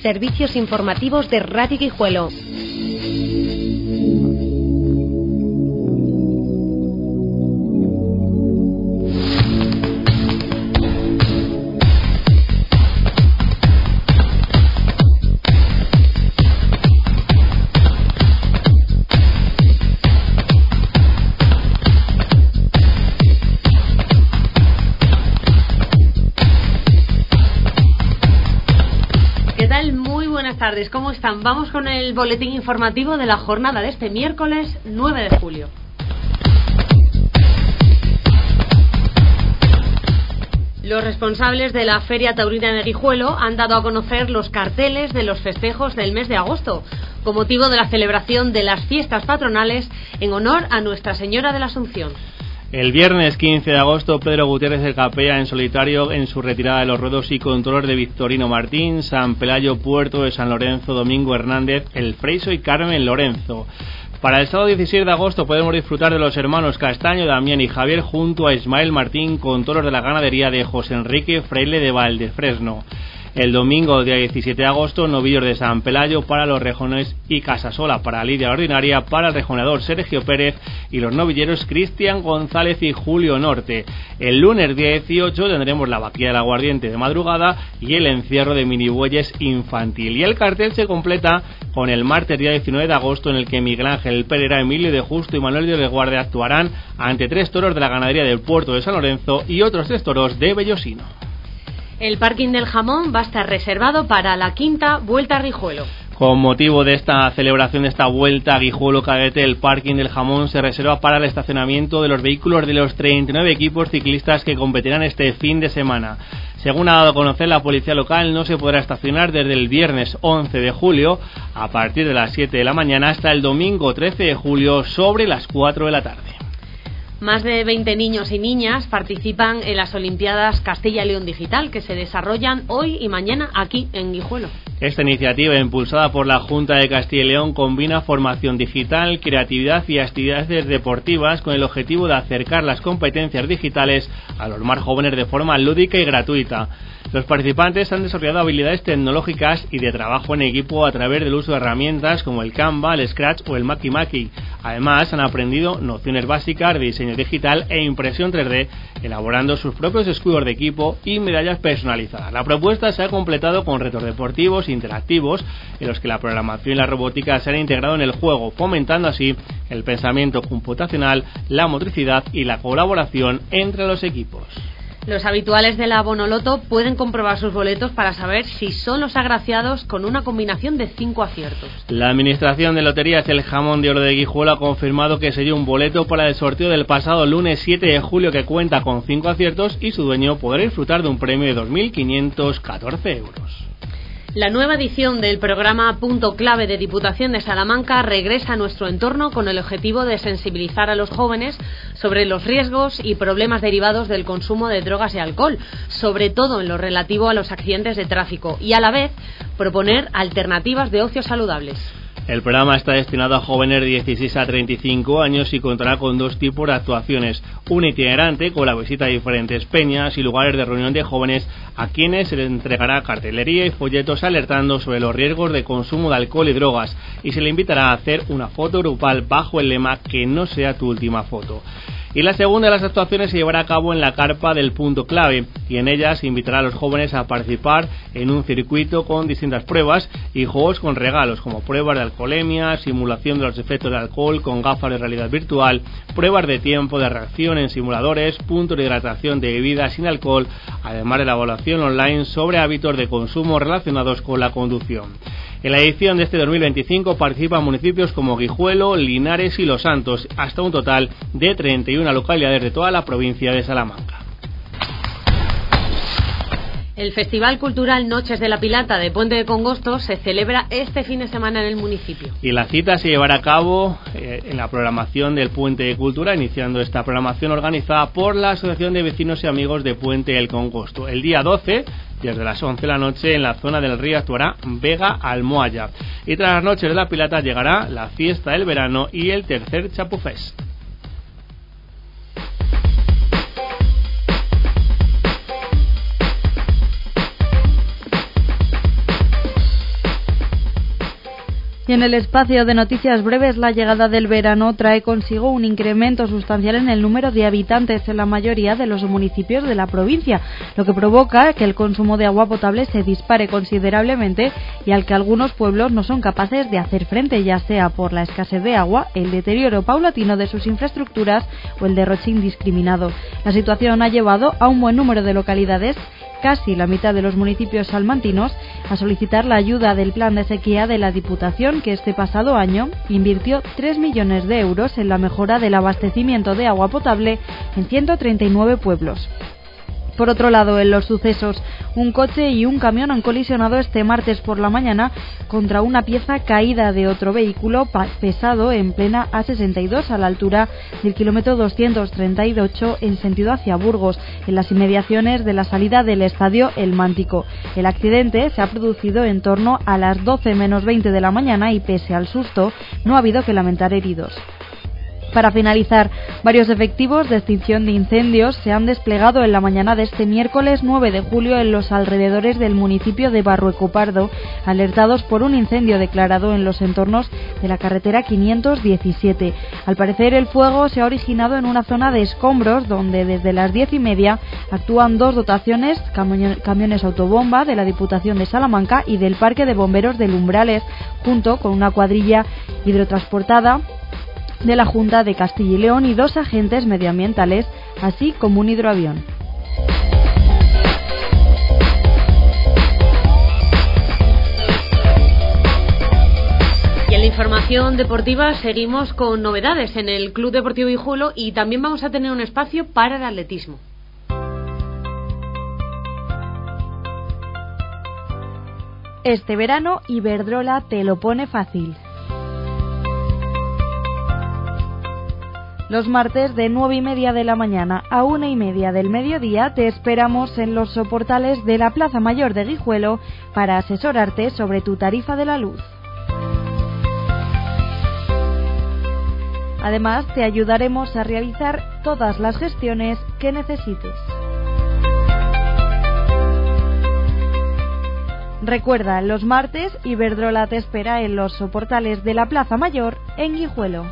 Servicios informativos de Radio Guijuelo. Buenas tardes, ¿cómo están? Vamos con el boletín informativo de la jornada de este miércoles 9 de julio. Los responsables de la Feria Taurina de Guijuelo han dado a conocer los carteles de los festejos del mes de agosto, con motivo de la celebración de las fiestas patronales en honor a Nuestra Señora de la Asunción. El viernes 15 de agosto, Pedro Gutiérrez del Capella en solitario en su retirada de los ruedos y control de Victorino Martín, San Pelayo, Puerto de San Lorenzo, Domingo Hernández, El Freiso y Carmen Lorenzo. Para el sábado 16 de agosto podemos disfrutar de los hermanos Castaño, Damián y Javier junto a Ismael Martín con toros de la ganadería de José Enrique Fraile de Valdefresno. El domingo, día 17 de agosto, novillos de San Pelayo para los rejones y Casasola para Lidia Ordinaria, para el rejoneador Sergio Pérez y los novilleros Cristian González y Julio Norte. El lunes, día 18, tendremos la vaquilla del aguardiente de madrugada y el encierro de minibueyes infantil. Y el cartel se completa con el martes, día 19 de agosto, en el que Miguel Ángel Pereira, Emilio de Justo y Manuel de Guardia actuarán ante 3 toros de la ganadería del Puerto de San Lorenzo y otros 3 toros de Bellosino. El parking del Jamón va a estar reservado para la quinta Vuelta a Guijuelo. Con motivo de esta celebración de esta Vuelta a Guijuelo Cadete, el parking del Jamón se reserva para el estacionamiento de los vehículos de los 39 equipos ciclistas que competirán este fin de semana. Según ha dado a conocer la policía local, no se podrá estacionar desde el viernes 11 de julio a partir de las 7 de la mañana hasta el domingo 13 de julio sobre las 4 de la tarde. Más de 20 niños y niñas participan en las Olimpiadas Castilla y León Digital, que se desarrollan hoy y mañana aquí en Guijuelo. Esta iniciativa, impulsada por la Junta de Castilla y León, combina formación digital, creatividad y actividades deportivas con el objetivo de acercar las competencias digitales a los más jóvenes de forma lúdica y gratuita. Los participantes han desarrollado habilidades tecnológicas y de trabajo en equipo a través del uso de herramientas como el Canva, el Scratch o el Maki Maki. Además, han aprendido nociones básicas de diseño digital e impresión 3D, elaborando sus propios escudos de equipo y medallas personalizadas. La propuesta se ha completado con retos deportivos interactivos en los que la programación y la robótica se han integrado en el juego, fomentando así el pensamiento computacional, la motricidad y la colaboración entre los equipos. Los habituales de la Bonoloto pueden comprobar sus boletos para saber si son los agraciados con una combinación de 5 aciertos. La Administración de Loterías El Jamón de Oro de Guijuelo ha confirmado que se dio un boleto para el sorteo del pasado lunes 7 de julio que cuenta con 5 aciertos y su dueño podrá disfrutar de un premio de 2.514 euros. La nueva edición del programa Punto Clave de Diputación de Salamanca regresa a nuestro entorno con el objetivo de sensibilizar a los jóvenes sobre los riesgos y problemas derivados del consumo de drogas y alcohol, sobre todo en lo relativo a los accidentes de tráfico, y a la vez proponer alternativas de ocio saludables. El programa está destinado a jóvenes de 16 a 35 años y contará con 2 tipos de actuaciones. Una itinerante con la visita a diferentes peñas y lugares de reunión de jóvenes a quienes se les entregará cartelería y folletos alertando sobre los riesgos de consumo de alcohol y drogas, y se le invitará a hacer una foto grupal bajo el lema "que no sea tu última foto". Y la segunda de las actuaciones se llevará a cabo en la carpa del Punto Clave, y en ella se invitará a los jóvenes a participar en un circuito con distintas pruebas y juegos con regalos, como pruebas de alcoholemia, simulación de los efectos del alcohol con gafas de realidad virtual, pruebas de tiempo de reacción en simuladores, puntos de hidratación de bebidas sin alcohol, además de la evaluación online sobre hábitos de consumo relacionados con la conducción. En la edición de este 2025 participan municipios como Guijuelo, Linares y Los Santos, hasta un total de 31 localidades de toda la provincia de Salamanca. El Festival Cultural Noches de la Pilata de Puente de Congosto se celebra este fin de semana en el municipio. Y la cita se llevará a cabo en la programación del Puente de Cultura, iniciando esta programación organizada por la Asociación de Vecinos y Amigos de Puente del Congosto. El día 12, desde las 11 de la noche, en la zona del río actuará Vega Almohaya. Y tras las Noches de la Pilata llegará la fiesta del verano y el tercer Chapufest. Y en el espacio de noticias breves, la llegada del verano trae consigo un incremento sustancial en el número de habitantes en la mayoría de los municipios de la provincia, lo que provoca que el consumo de agua potable se dispare considerablemente y al que algunos pueblos no son capaces de hacer frente, ya sea por la escasez de agua, el deterioro paulatino de sus infraestructuras o el derroche indiscriminado. La situación ha llevado a un buen número de localidades, casi la mitad de los municipios salmantinos, a solicitar la ayuda del plan de sequía de la Diputación, que este pasado año invirtió 3 millones de euros en la mejora del abastecimiento de agua potable en 139 pueblos. Por otro lado, en los sucesos, un coche y un camión han colisionado este martes por la mañana contra una pieza caída de otro vehículo pesado en plena A62 a la altura del kilómetro 238 en sentido hacia Burgos, en las inmediaciones de la salida del estadio El Mántico. El accidente se ha producido en torno a las 12 menos 20 de la mañana y pese al susto no ha habido que lamentar heridos. Para finalizar, varios efectivos de extinción de incendios se han desplegado en la mañana de este miércoles 9 de julio en los alrededores del municipio de Barruecopardo, alertados por un incendio declarado en los entornos de la carretera 517. Al parecer, el fuego se ha originado en una zona de escombros donde desde las 10:30 actúan 2 dotaciones, camiones autobomba de la Diputación de Salamanca y del Parque de Bomberos del Umbrales, junto con una cuadrilla hidrotransportada de la Junta de Castilla y León y 2 agentes medioambientales, así como un hidroavión. Y en la información deportiva seguimos con novedades en el Club Deportivo Guijuelo y también vamos a tener un espacio para el atletismo. Este verano Iberdrola te lo pone fácil. Los martes de 9:30 de la mañana a 1:30 del mediodía te esperamos en los soportales de la Plaza Mayor de Guijuelo para asesorarte sobre tu tarifa de la luz. Además, te ayudaremos a realizar todas las gestiones que necesites. Recuerda, los martes Iberdrola te espera en los soportales de la Plaza Mayor en Guijuelo.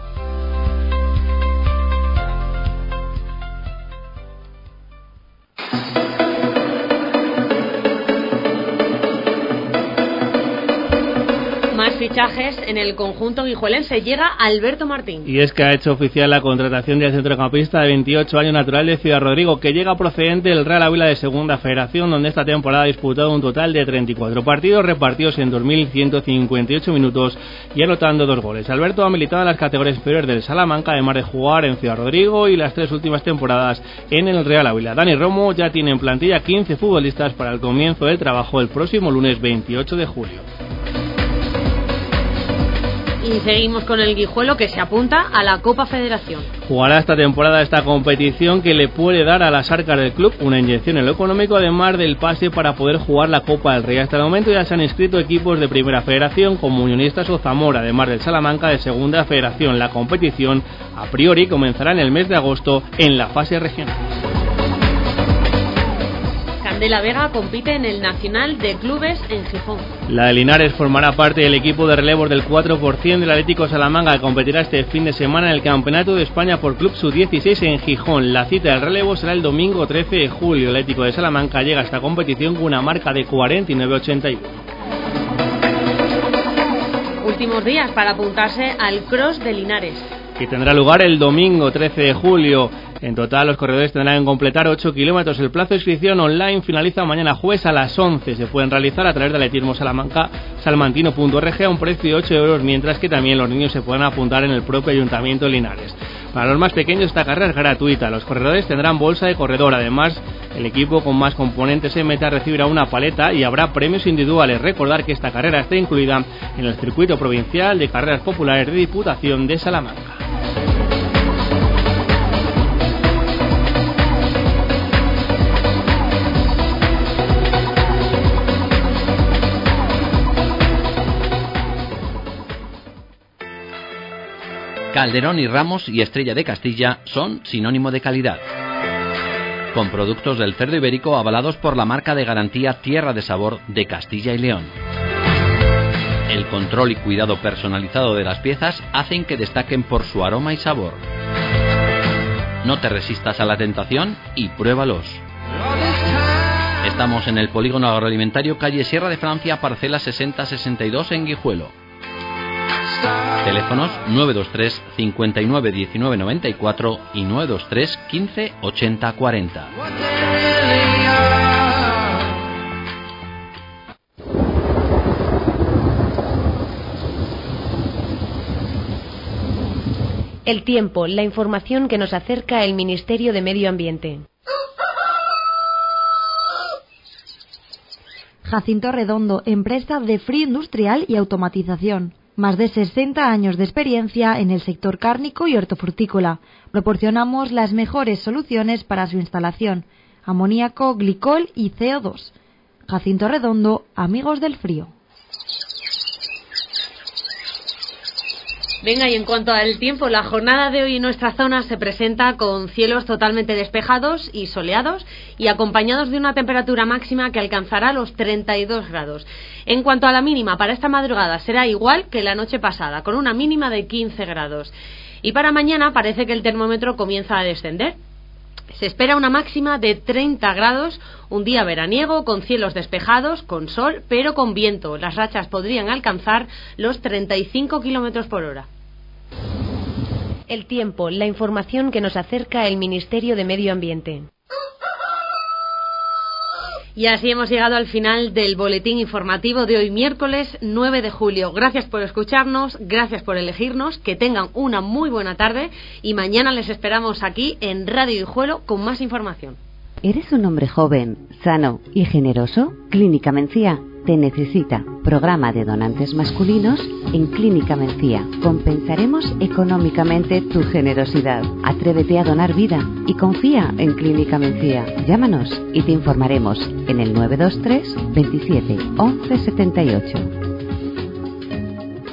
Más fichajes en el conjunto guijuelense. Llega Alberto Martín. Y es que ha hecho oficial la contratación del centrocampista de 28 años natural de Ciudad Rodrigo, que llega procedente del Real Ávila de Segunda Federación, donde esta temporada ha disputado un total de 34 partidos repartidos en 2.158 minutos y anotando 2 goles. Alberto ha militado en las categorías inferiores del Salamanca, además de jugar en Ciudad Rodrigo y las 3 últimas temporadas en el Real Ávila. Dani Romo ya tiene en plantilla 15 futbolistas para el comienzo del trabajo el próximo lunes 28 de julio. Y seguimos con el Guijuelo, que se apunta a la Copa Federación. Jugará esta temporada esta competición que le puede dar a las arcas del club una inyección en lo económico, además del pase para poder jugar la Copa del Rey. Hasta el momento ya se han inscrito equipos de Primera Federación como Unionistas o Zamora, además del Salamanca de Segunda Federación. La competición a priori comenzará en el mes de agosto en la fase regional. De la Vega compite en el Nacional de Clubes en Gijón. La de Linares formará parte del equipo de relevos del 4% del Atlético Salamanca, que competirá este fin de semana en el Campeonato de España por Club Sub-16 en Gijón. La cita del relevo será el domingo 13 de julio. El Atlético de Salamanca llega a esta competición con una marca de 49-81. Últimos días para apuntarse al Cross de Linares, que tendrá lugar el domingo 13 de julio. En total, los corredores tendrán que completar 8 kilómetros. El plazo de inscripción online finaliza mañana jueves a las 11. Se pueden realizar a través del atletismo salmantino.org a un precio de 8 euros, mientras que también los niños se pueden apuntar en el propio Ayuntamiento de Linares. Para los más pequeños, esta carrera es gratuita. Los corredores tendrán bolsa de corredor. Además, el equipo con más componentes en meta recibirá una paleta y habrá premios individuales. Recordar que esta carrera está incluida en el circuito provincial de carreras populares de Diputación de Salamanca. Calderón y Ramos y Estrella de Castilla son sinónimo de calidad. Con productos del cerdo ibérico avalados por la marca de garantía Tierra de Sabor de Castilla y León. El control y cuidado personalizado de las piezas hacen que destaquen por su aroma y sabor. No te resistas a la tentación y pruébalos. Estamos en el Polígono Agroalimentario, calle Sierra de Francia, parcela 6062 en Guijuelo. Teléfonos 923 59 19 94 y 923 15 80 40. El tiempo, la información que nos acerca el Ministerio de Medio Ambiente. Jacinto Redondo, empresa de frío industrial y automatización. Más de 60 años de experiencia en el sector cárnico y hortofrutícola. Proporcionamos las mejores soluciones para su instalación: amoníaco, glicol y CO2. Jacinto Redondo, amigos del frío. Venga, y en cuanto al tiempo, la jornada de hoy en nuestra zona se presenta con cielos totalmente despejados y soleados y acompañados de una temperatura máxima que alcanzará los 32 grados. En cuanto a la mínima, para esta madrugada será igual que la noche pasada, con una mínima de 15 grados. Y para mañana parece que el termómetro comienza a descender. Se espera una máxima de 30 grados, un día veraniego con cielos despejados, con sol, pero con viento. Las rachas podrían alcanzar los 35 kilómetros por hora. El tiempo, la información que nos acerca el Ministerio de Medio Ambiente. Y así hemos llegado al final del boletín informativo de hoy, miércoles 9 de julio. Gracias por escucharnos, gracias por elegirnos, que tengan una muy buena tarde y mañana les esperamos aquí en Radio Guijuelo con más información. ¿Eres un hombre joven, sano y generoso? Clínica Mencía te necesita. Programa de donantes masculinos en Clínica Mencía. Compensaremos económicamente tu generosidad. Atrévete a donar vida y confía en Clínica Mencía. Llámanos y te informaremos en el 923 27 11 78.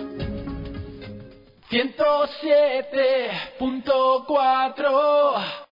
107.4